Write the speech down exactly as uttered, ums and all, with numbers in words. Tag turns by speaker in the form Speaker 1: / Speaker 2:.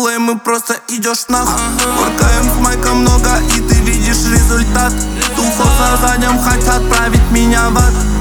Speaker 1: дулаем и просто идешь нахуй. Воркаем с майка много, и ты видишь результат. Тусов за задним хотят отправить меня в ад.